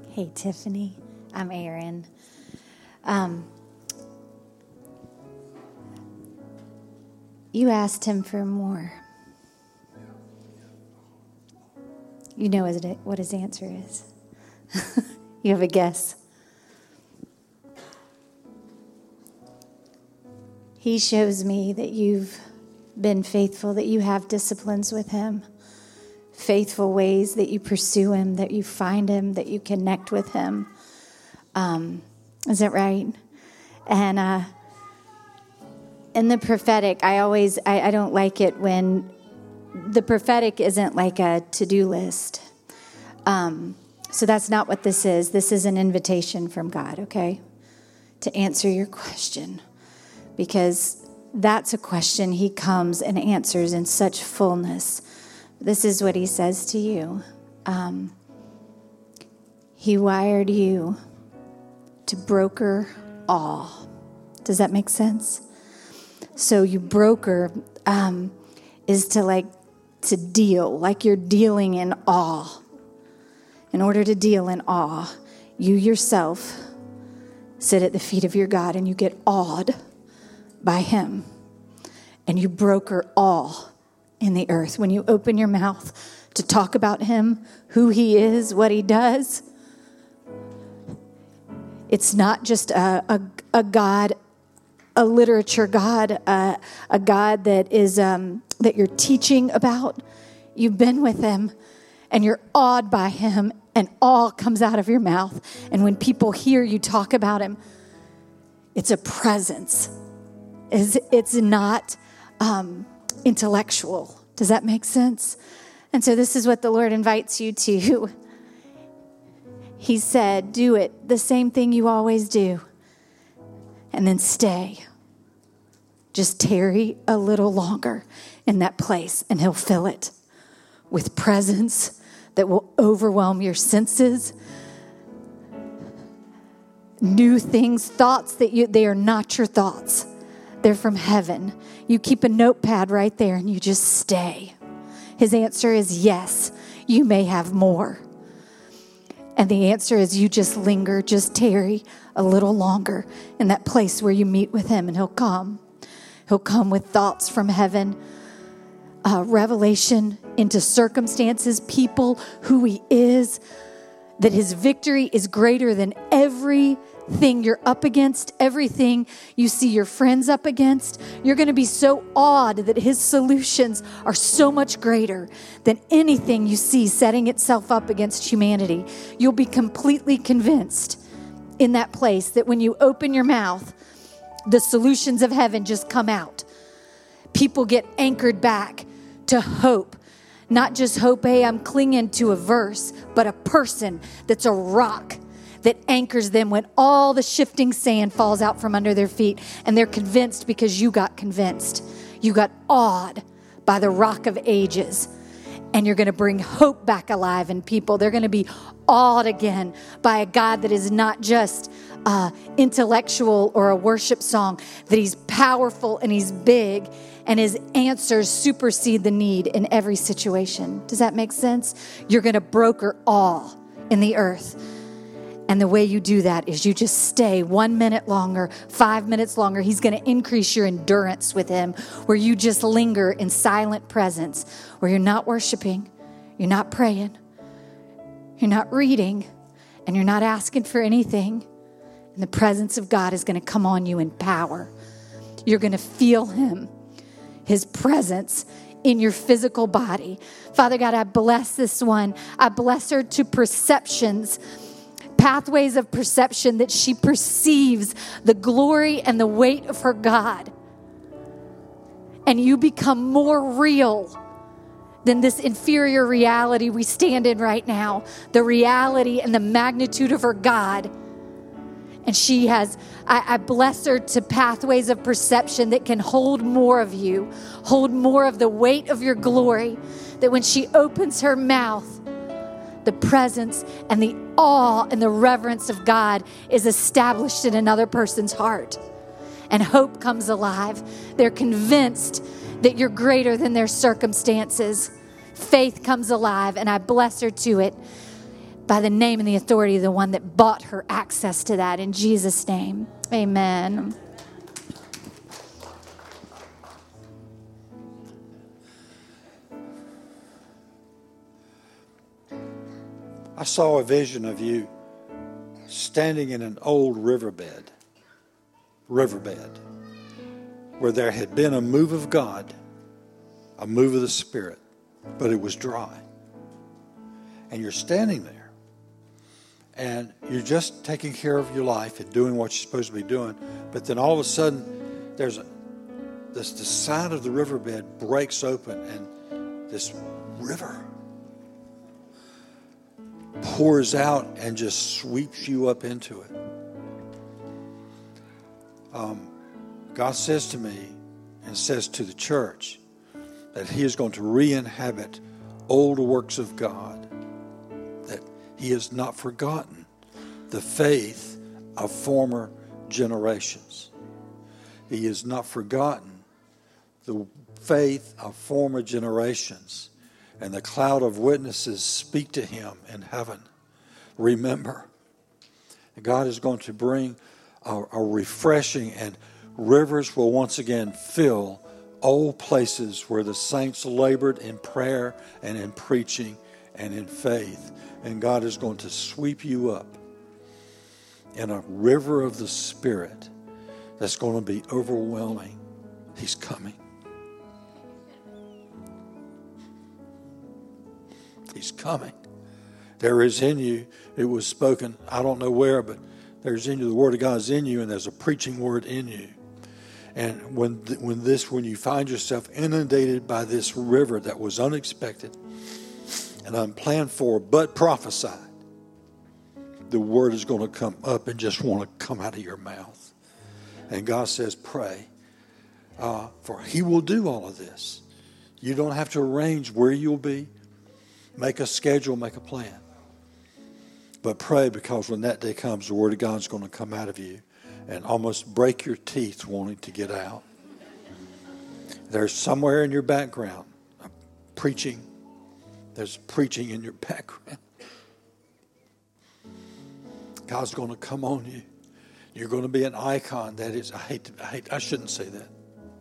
Hey, Tiffany. I'm Erin. You asked him for more. You know what his answer is. You have a guess. He shows me that you've been faithful, that you have disciplines with him, faithful ways that you pursue him, that you find him, that you connect with him. Is that right? And in the prophetic, I don't like it when the prophetic isn't like a to-do list. So that's not what this is. This is an invitation from God, okay, to answer your question. Because that's a question he comes and answers in such fullness. This is what he says to you. He wired you to broker all. Does that make sense? So you broker is to deal, like you're dealing in awe. In order to deal in awe, you yourself sit at the feet of your God and you get awed by him. And you broker all in the earth. When you open your mouth to talk about him, who he is, what he does, it's not just a God, a literature God, a God that is that you're teaching about. You've been with him, and you're awed by him, and awe comes out of your mouth. And when people hear you talk about him, it's a presence. It's not intellectual. Does that make sense? And so this is what the Lord invites you to. He said, do it, the same thing you always do. And then stay. Just tarry a little longer in that place, and he'll fill it with presence that will overwhelm your senses. New things, thoughts they are not your thoughts. They're from heaven. You keep a notepad right there and you just stay. His answer is yes, you may have more. And the answer is you just linger, just tarry a little longer in that place where you meet with him, and he'll come. He'll come with thoughts from heaven, revelation into circumstances, people, who he is, that his victory is greater than everything you're up against, everything you see your friends up against. You're going to be so awed that his solutions are so much greater than anything you see setting itself up against humanity. You'll be completely convinced in that place that when you open your mouth, the solutions of heaven just come out. People get anchored back to hope. Not just hope, hey, I'm clinging to a verse, but a person that's a rock that anchors them when all the shifting sand falls out from under their feet. And they're convinced because you got convinced. You got awed by the rock of ages. And you're going to bring hope back alive in people. They're going to be awed again by a God that is not just intellectual or a worship song, that he's powerful and he's big, and his answers supersede the need in every situation. Does that make sense? You're going to broker awe in the earth. And the way you do that is you just stay 1 minute longer, 5 minutes longer. He's going to increase your endurance with him, where you just linger in silent presence, where you're not worshiping, you're not praying, you're not reading, and you're not asking for anything. And the presence of God is going to come on you in power. You're going to feel him, his presence in your physical body. Father God, I bless this one. I bless her to perceptions, pathways of perception, that she perceives the glory and the weight of her God. And you become more real than this inferior reality we stand in right now. The reality and the magnitude of her God. And she has, I bless her to pathways of perception that can hold more of you, hold more of the weight of your glory, that when she opens her mouth, the presence and the awe and the reverence of God is established in another person's heart. And hope comes alive. They're convinced that you're greater than their circumstances. Faith comes alive, and I bless her to it. by the name and the authority of the one that bought her access to that. In Jesus' name, amen. I saw a vision of you standing in an old riverbed, where there had been a move of God, a move of the Spirit, but it was dry. And you're standing there, and you're just taking care of your life and doing what you're supposed to be doing, but then all of a sudden, the side of the riverbed breaks open, and this river pours out and just sweeps you up into it. God says to me and says to the church that He is going to re-inhabit old works of God, that He has not forgotten the faith of former generations. He has not forgotten the faith of former generations. And the cloud of witnesses speak to Him in heaven. Remember, God is going to bring a refreshing, and rivers will once again fill old places where the saints labored in prayer and in preaching and in faith. And God is going to sweep you up in a river of the Spirit that's going to be overwhelming. He's coming. He's coming. There is in you, it was spoken, I don't know where, but there's in you, the Word of God is in you, and there's a preaching word in you. And when you find yourself inundated by this river that was unexpected and unplanned for, but prophesied, the word is going to come up and just want to come out of your mouth. And God says, pray, for He will do all of this. You don't have to arrange where you'll be. Make a schedule, make a plan. But pray, because when that day comes, the Word of God is going to come out of you and almost break your teeth wanting to get out. There's somewhere in your background preaching. There's preaching in your background. God's going to come on you. You're going to be an icon. That is, I shouldn't say that.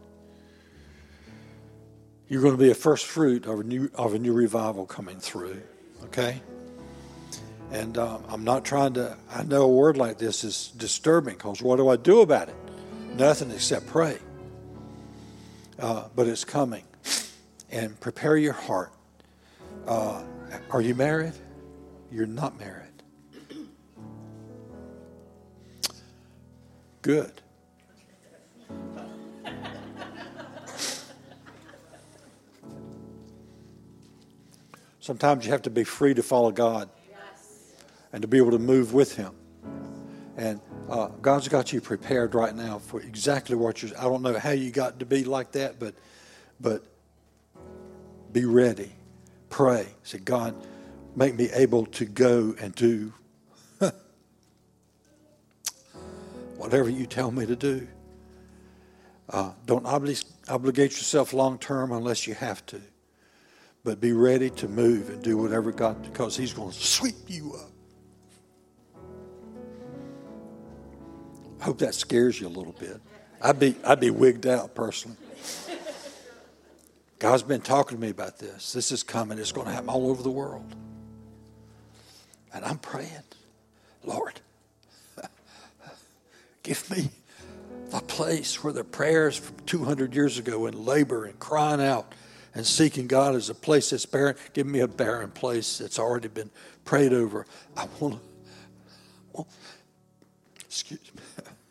You're going to be a first fruit of a new revival coming through, okay? And I'm not trying to, I know a word like this is disturbing, because what do I do about it? Nothing except pray. But it's coming. And prepare your heart. Are you married? You're not married. Good. Sometimes you have to be free to follow God and to be able to move with Him. And God's got you prepared right now for exactly what I don't know how you got to be like that, but be ready. Pray. Say, God, make me able to go and do whatever you tell me to do. Don't obligate yourself long term unless you have to. But be ready to move and do whatever God, because He's going to sweep you up. I hope that scares you a little bit. I'd be wigged out personally. God's been talking to me about this. This is coming. It's going to happen all over the world. And I'm praying, Lord, give me the place where the prayers from 200 years ago in labor and crying out and seeking God as a place that's barren. Give me a barren place that's already been prayed over. I want to, excuse me.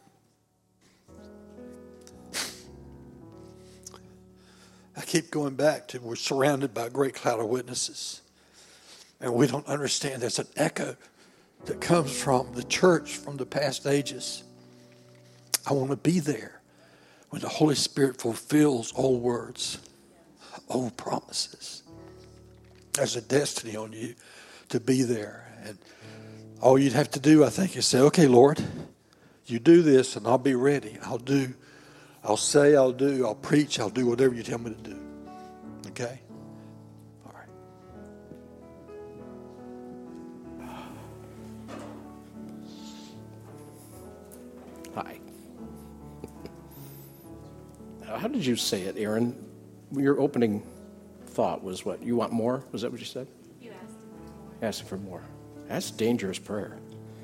I keep going back to we're surrounded by a great cloud of witnesses. And we don't understand there's an echo that comes from the church from the past ages. I want to be there when the Holy Spirit fulfills old words, old promises. There's a destiny on you to be there. And all you'd have to do, I think, is say, okay, Lord, you do this and I'll be ready. I'll do, I'll say, I'll do, I'll preach, I'll do whatever you tell me to do. Okay? All right. Hi. How did you say it, Aaron? Your opening thought was what? You want more? Was that what you said? You asked him for more. Asking for more. That's dangerous prayer.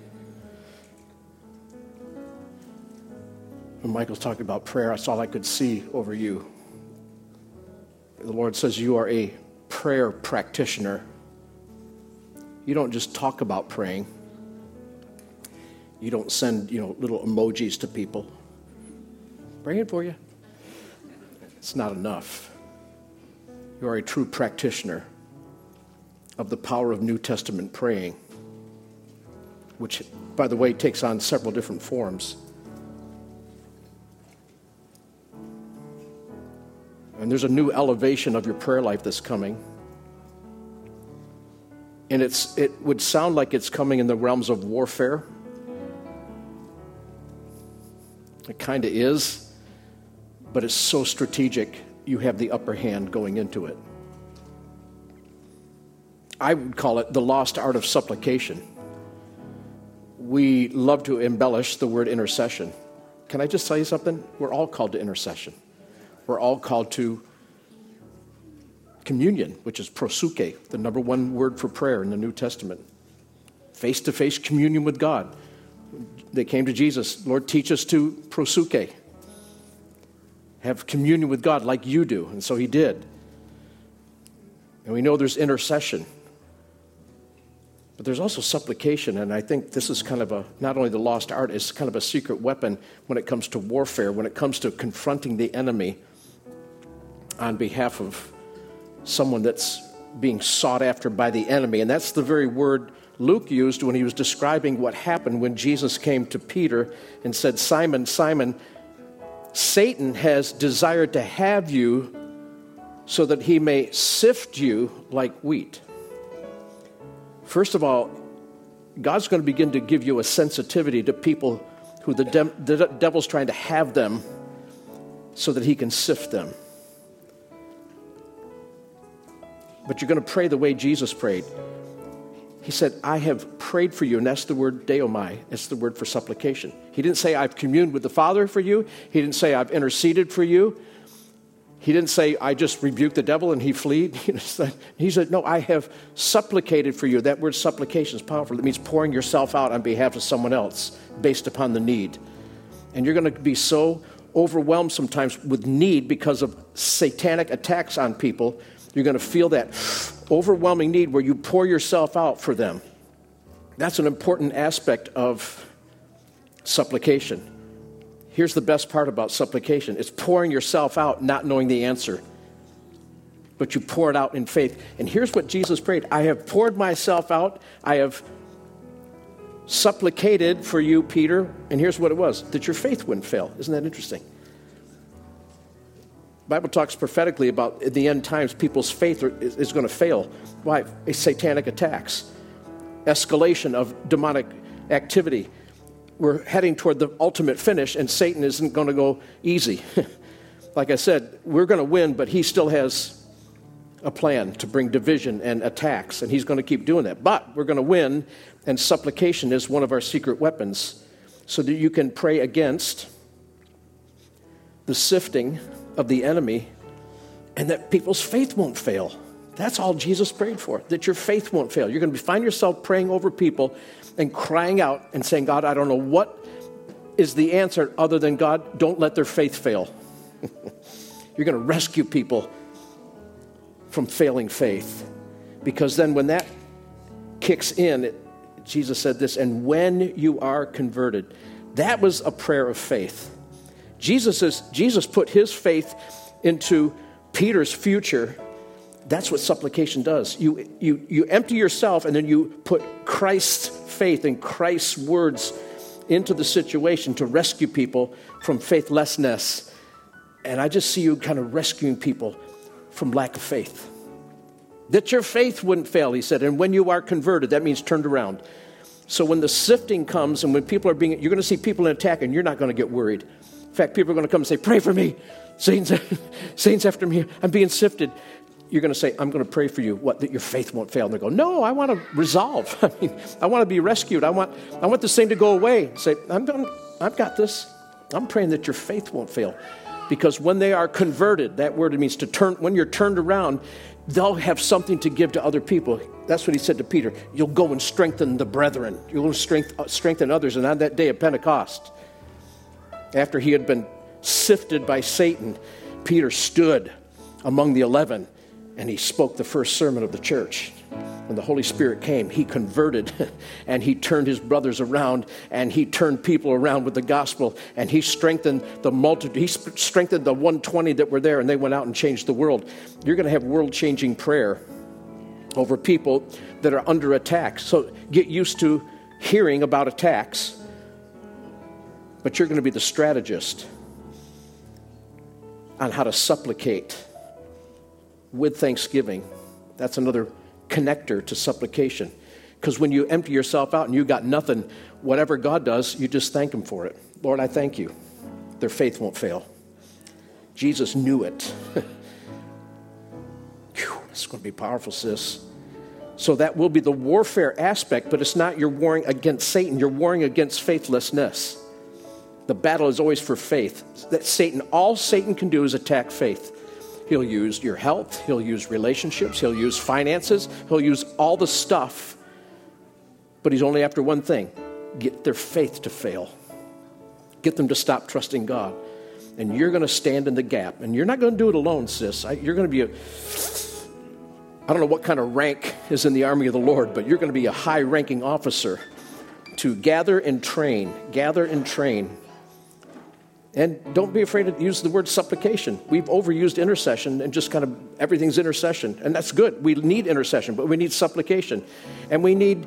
When Michael's talking about prayer, that's all I could see over you. The Lord says you are a prayer practitioner. You don't just talk about praying. You don't send, little emojis to people. Praying for you. It's not enough. You are a true practitioner of the power of New Testament praying, which, by the way, takes on several different forms. And there's a new elevation of your prayer life that's coming. And it would sound like it's coming in the realms of warfare. It kind of is, but it's so strategic, you have the upper hand going into it. I would call it the lost art of supplication. We love to embellish the word intercession. Can I just tell you something? We're all called to intercession. We're all called to communion, which is proseuche, the number one word for prayer in the New Testament. Face-to-face communion with God. They came to Jesus, Lord, teach us to proseuche. Have communion with God like you do. And so he did. And we know there's intercession. But there's also supplication, and I think this is kind of not only the lost art, it's kind of a secret weapon when it comes to warfare, when it comes to confronting the enemy on behalf of someone that's being sought after by the enemy. And that's the very word Luke used when he was describing what happened when Jesus came to Peter and said, Simon, Simon, Satan has desired to have you so that he may sift you like wheat. First of all, God's going to begin to give you a sensitivity to people who the devil's trying to have them so that he can sift them. But you're going to pray the way Jesus prayed. He said, I have prayed for you, and that's the word deomai. It's the word for supplication. He didn't say, I've communed with the Father for you. He didn't say, I've interceded for you. He didn't say, I just rebuked the devil and he fled. He said, no, I have supplicated for you. That word supplication is powerful. It means pouring yourself out on behalf of someone else based upon the need. And you're going to be so overwhelmed sometimes with need because of satanic attacks on people. You're going to feel that overwhelming need where you pour yourself out for them. That's an important aspect of supplication. Here's the best part about supplication. It's pouring yourself out, not knowing the answer. But you pour it out in faith. And here's what Jesus prayed. I have poured myself out. I have supplicated for you, Peter. And here's what it was, that your faith wouldn't fail. Isn't that interesting? The Bible talks prophetically about in the end times, people's faith is going to fail. Why? Satanic attacks, escalation of demonic activity. We're heading toward the ultimate finish, and Satan isn't going to go easy. Like I said, we're going to win, but he still has a plan to bring division and attacks, and he's going to keep doing that. But we're going to win, and supplication is one of our secret weapons so that you can pray against the sifting of the enemy and that people's faith won't fail. That's all Jesus prayed for, that your faith won't fail. You're going to find yourself praying over people and crying out and saying, God, I don't know what is the answer other than, God, don't let their faith fail. You're going to rescue people from failing faith. Because then when that kicks in, Jesus said this, and when you are converted, that was a prayer of faith. Jesus put his faith into Peter's future. That's what supplication does. You empty yourself, and then you put Christ's faith and Christ's words into the situation to rescue people from faithlessness. And I just see you kind of rescuing people from lack of faith. That your faith wouldn't fail, he said. And when you are converted, that means turned around. So when the sifting comes and when people are you're going to see people in attack, and you're not going to get worried. In fact, people are going to come and say, pray for me. Satan's after me. I'm being sifted. You're going to say, I'm going to pray for you, that your faith won't fail. And they go, no, I want to resolve. I want to be rescued. I want this thing to go away. Say, I'm going I've got this. I'm praying that your faith won't fail. Because when they are converted, that word means to turn, when you're turned around, they'll have something to give to other people. That's what he said to Peter. You'll go and strengthen the brethren. You'll strengthen others. And on that day of Pentecost, after he had been sifted by Satan, Peter stood among the 11 and he spoke the first sermon of the church. When the Holy Spirit came, he converted and he turned his brothers around and he turned people around with the gospel and he strengthened the multitude. He strengthened the 120 that were there and they went out and changed the world. You're going to have world-changing prayer over people that are under attack. So get used to hearing about attacks, but you're going to be the strategist on how to supplicate with thanksgiving. That's another connector to supplication. Because when you empty yourself out and you got nothing, whatever God does, you just thank him for it. Lord, I thank you. Their faith won't fail. Jesus knew it. Whew, it's going to be powerful, sis. So that will be the warfare aspect, but it's not you're warring against Satan. You're warring against faithlessness. The battle is always for faith. All Satan can do is attack faith. He'll use your health. He'll use relationships. He'll use finances. He'll use all the stuff. But he's only after one thing: get their faith to fail. Get them to stop trusting God. And you're going to stand in the gap. And you're not going to do it alone, sis. You're going to be I don't know what kind of rank is in the army of the Lord, but you're going to be a high-ranking officer to gather and train. Gather and train. And don't be afraid to use the word supplication. We've overused intercession and just kind of everything's intercession. And that's good. We need intercession, but we need supplication. And we need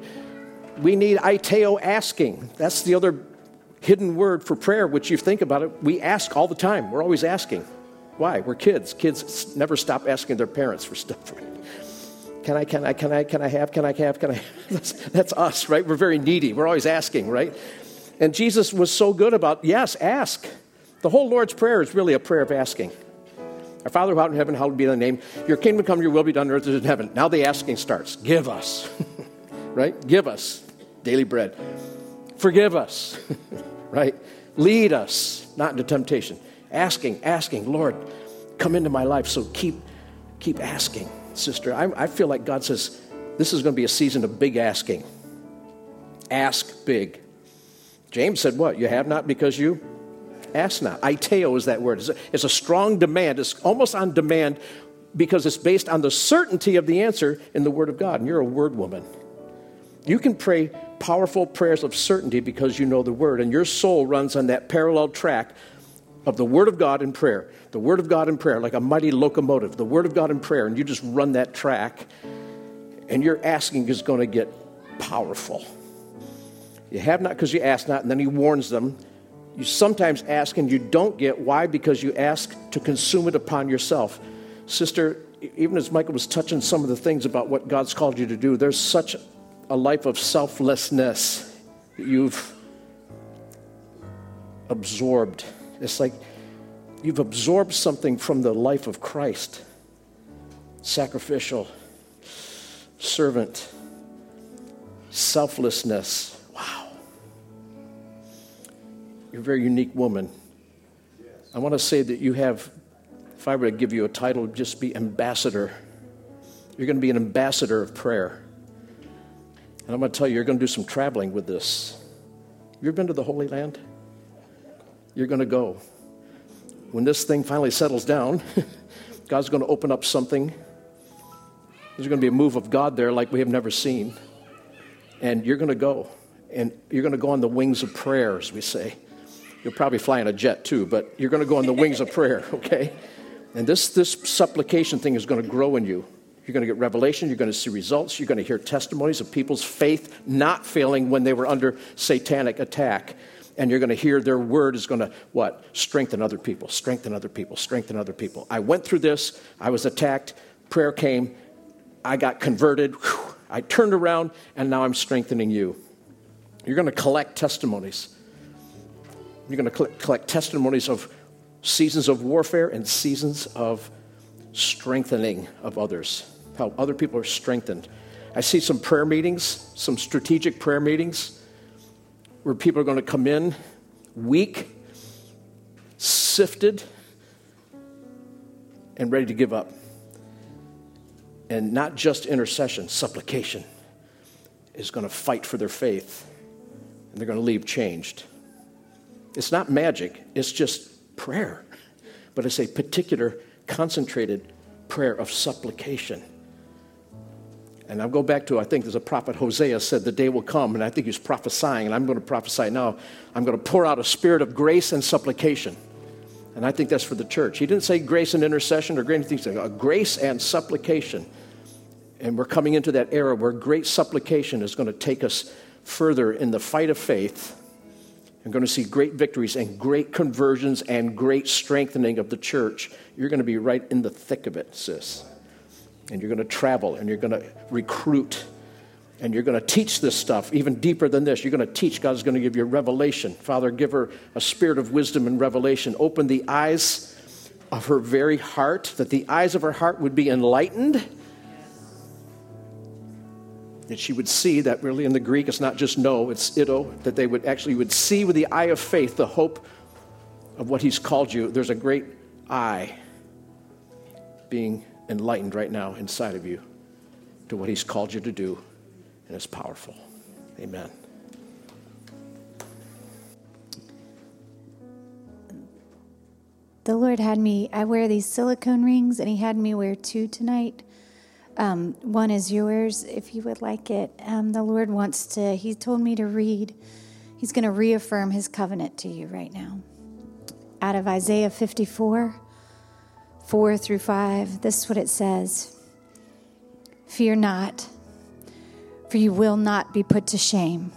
aiteo, asking. That's the other hidden word for prayer, which you think about it, we ask all the time. We're always asking. Why? We're kids. Kids never stop asking their parents for stuff. Can I have? That's us, right? We're very needy. We're always asking, right? And Jesus was so good about, yes, ask. The whole Lord's Prayer is really a prayer of asking. Our Father who art in heaven, hallowed be thy name. Your kingdom come, your will be done on earth as in heaven. Now the asking starts. Give us, right? Give us daily bread. Forgive us, right? Lead us not into temptation. Asking, Lord, come into my life. So keep asking, sister. I feel like God says this is going to be a season of big asking. Ask big. James said what? You have not because you ask not. Aiteo is that word. It's a strong demand. It's almost on demand because it's based on the certainty of the answer in the Word of God. And you're a word woman. You can pray powerful prayers of certainty because you know the Word. And your soul runs on that parallel track of the Word of God in prayer. The Word of God in prayer, like a mighty locomotive. The Word of God in prayer. And you just run that track. And your asking is going to get powerful. You have not because you ask not. And then he warns them. You sometimes ask and you don't get. Why? Because you ask to consume it upon yourself. Sister, even as Michael was touching some of the things about what God's called you to do, there's such a life of selflessness that you've absorbed. It's like you've absorbed something from the life of Christ. Sacrificial, servant, selflessness. Wow. You're a very unique woman. I want to say that you have, if I were to give you a title, it would just be ambassador. You're going to be an ambassador of prayer. And I'm going to tell you, you're going to do some traveling with this. You ever been to the Holy Land? You're going to go. When this thing finally settles down, God's going to open up something. There's going to be a move of God there like we have never seen. And you're going to go. And you're going to go on the wings of prayer, as we say. You'll probably fly in a jet too, but you're going to go on the wings of prayer, okay? And this supplication thing is going to grow in you. You're going to get revelation. You're going to see results. You're going to hear testimonies of people's faith not failing when they were under satanic attack. And you're going to hear their word is going to, what? Strengthen other people, strengthen other people, strengthen other people. I went through this. I was attacked. Prayer came. I got converted. Whew. I turned around, and now I'm strengthening you. You're going to collect testimonies. You're going to collect testimonies of seasons of warfare and seasons of strengthening of others, how other people are strengthened. I see some prayer meetings, some strategic prayer meetings where people are going to come in weak, sifted, and ready to give up. And not just intercession, supplication is going to fight for their faith, and they're going to leave changed. It's not magic, it's just prayer. But it's a particular, concentrated prayer of supplication. And I'll go back to, I think there's a prophet, Hosea, said the day will come, and I think he's prophesying, and I'm going to prophesy now, I'm going to pour out a spirit of grace and supplication. And I think that's for the church. He didn't say grace and intercession or great things. He said grace and supplication. And we're coming into that era where great supplication is going to take us further in the fight of faith. We're going to see great victories and great conversions and great strengthening of the church. You're going to be right in the thick of it, sis. And you're going to travel and you're going to recruit and you're going to teach this stuff even deeper than this. You're going to teach. God's going to give you a revelation. Father, give her a spirit of wisdom and revelation. Open the eyes of her very heart, that the eyes of her heart would be enlightened, that she would see that really in the Greek it's not just know, it's ido, that they would see with the eye of faith the hope of what he's called you. There's a great eye being enlightened right now inside of you to what he's called you to do, and it's powerful. Amen. The Lord had me, I wear these silicone rings, and he had me wear 2 tonight. One is yours, if you would like it. The Lord he told me to read. He's going to reaffirm his covenant to you right now. Out of Isaiah 54, 4 through 5, this is what it says. Fear not, for you will not be put to shame.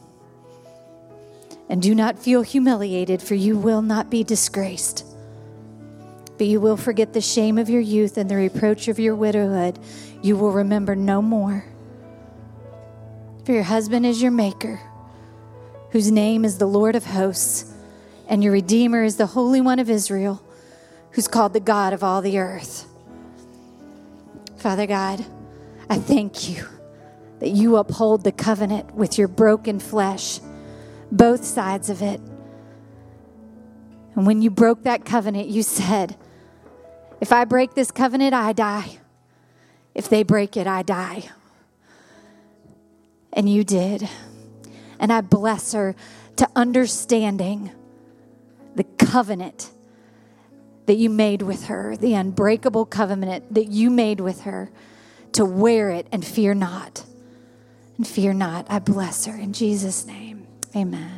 And do not feel humiliated, for you will not be disgraced. But you will forget the shame of your youth and the reproach of your widowhood. You will remember no more. For your husband is your maker, whose name is the Lord of hosts, and your Redeemer is the Holy One of Israel, who's called the God of all the earth. Father God, I thank you that you uphold the covenant with your broken flesh, both sides of it. And when you broke that covenant, you said, if I break this covenant, I die. If they break it, I die. And you did. And I bless her to understanding the covenant that you made with her, the unbreakable covenant that you made with her, to wear it and fear not. And fear not. I bless her in Jesus' name. Amen.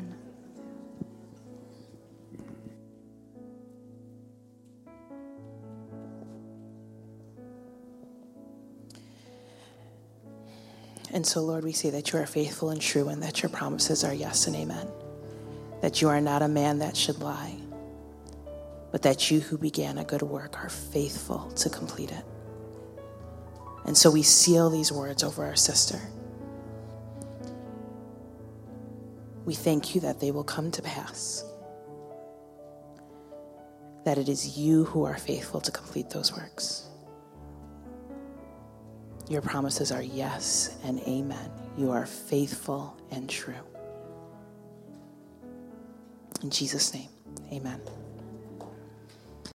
And so, Lord, we say that you are faithful and true and that your promises are yes and amen. That you are not a man that should lie, but that you who began a good work are faithful to complete it. And so we seal these words over our sister. We thank you that they will come to pass. That it is you who are faithful to complete those works. Your promises are yes and amen. You are faithful and true. In Jesus' name, amen.